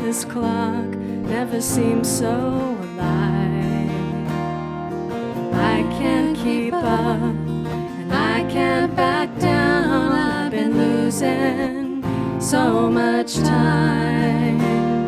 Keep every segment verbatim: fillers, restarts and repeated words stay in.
this clock never seems so alive. I can't keep up, and I can't back down. I've been losing so much time.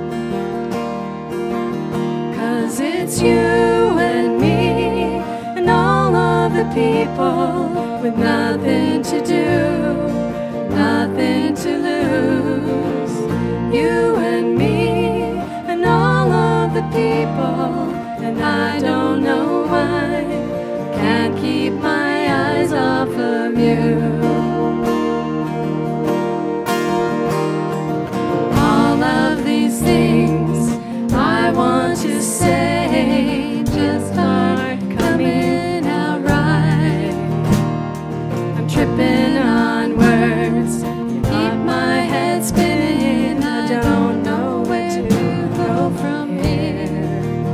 'Cause it's you and me and all of the people with nothing to do, nothing to lose. You and me and all of the people, and I don't know why, can't keep my eyes off of you. All of these things I want to say just aren't coming out right. I'm tripping on words, keep my head spinning. I don't know where to go from here.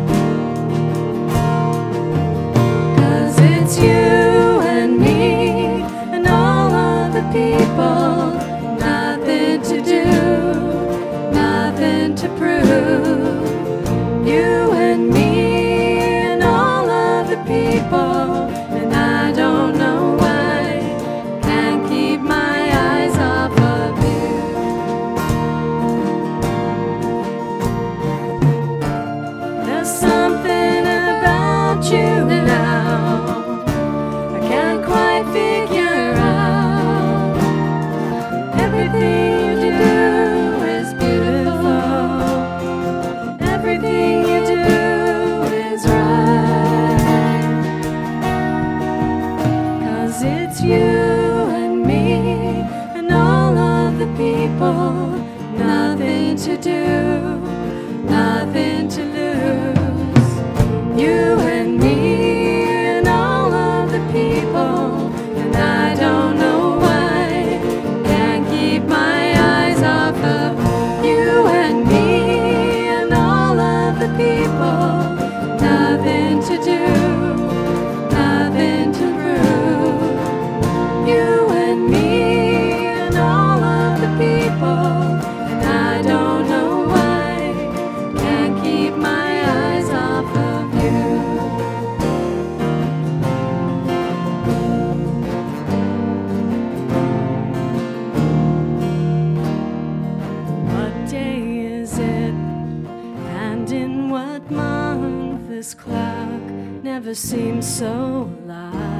'Cause it's you and me and all of the people, nothing to do, nothing to prove. You and me and all of the people, and I don't know why, can't keep my eyes off of you. There's something about you now I can't quite figure out. Everything you do is beautiful, everything you do is right. 'Cause it's you and me and all of the people, nothing to do, nothing to lose. You and me and all of the people, and I don't know why, can't keep my eyes off of you and me and all of the people, nothing to do, nothing to prove. You and me and all of the people, and I don't know why, can't keep my eyes off of you. What day is it? And in what month? This clock never seems so alive.